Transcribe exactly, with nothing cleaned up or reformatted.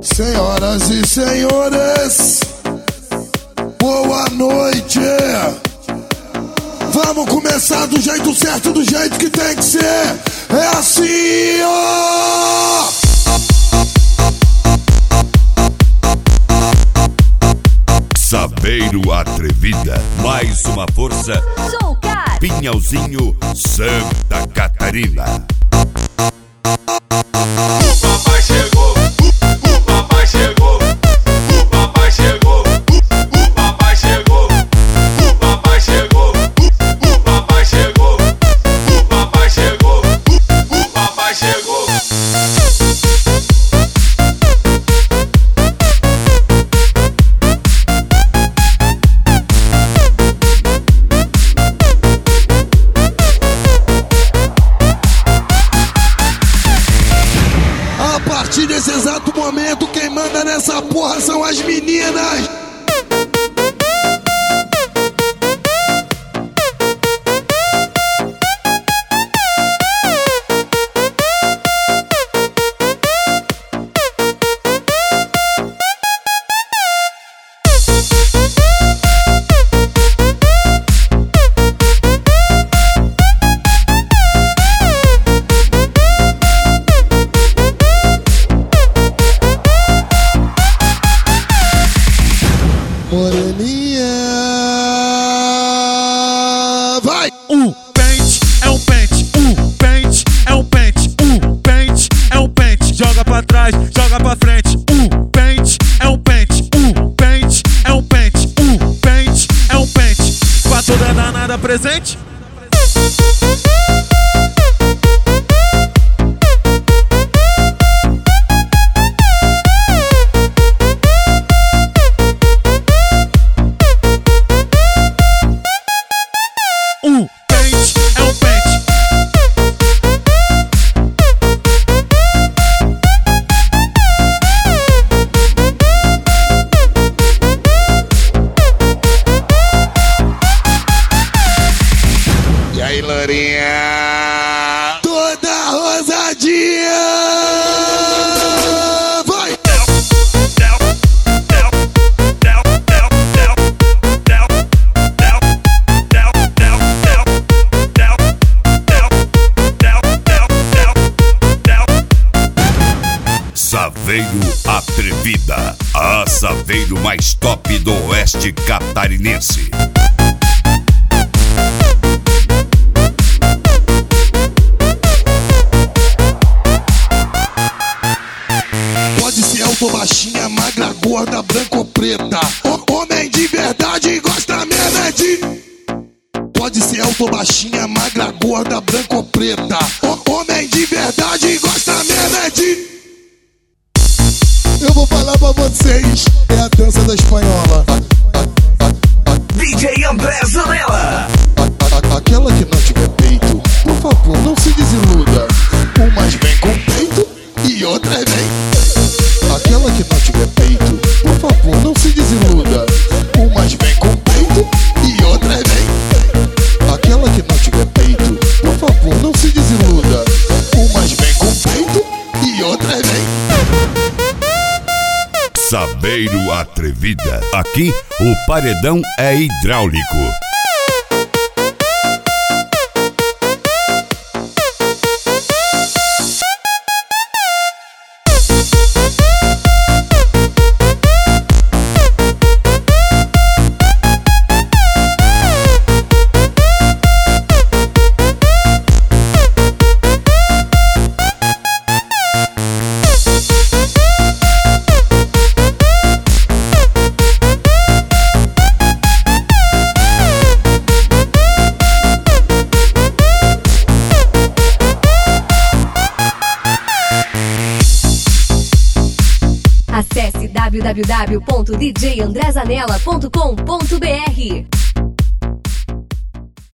Senhoras e senhores, boa noite. Vamos começar do jeito certo, do jeito que tem que ser. É assim, ó. Saveiro Atrevida, mais uma força. Sou o cara. Pinhalzinho, Santa Catarina. Nesse exato momento, quem manda nessa porra são as meninas. Moreninha, vai! Um pente é um pente, um pente é um pente, um pente é um pente. Joga pra trás, joga pra frente. Um pente é um pente, um pente é um pente, um pente é um pente. Pra toda danada presente. Um pente é um pente. E aí, Lourinha? Toda rosadinha! Vai! Saveiro Atrevida, a Saveiro mais top do oeste catarinense. Pode ser alto, baixinha, magra, gorda, branca ou preta. O homem de verdade gosta mesmo é de... Pode ser alto, baixinha, magra, gorda, branca ou preta. O homem de verdade gosta mesmo é de... Eu vou falar pra vocês, é a dança da espanhola. D J André Zanella. Aquela que não tiver peito, por favor, não se desiluda. Umas vem com peito e outras vem. Aquela que não tiver peito, por favor, não se desiluda. Umas vem com peito e outras vem. Aquela que não tiver peito, por favor, não se desiluda. Umas vem com peito e outras vem. Saveiro Atrevida, aqui o paredão é hidráulico. Acesse w w w ponto d j andré zanella ponto com ponto b r.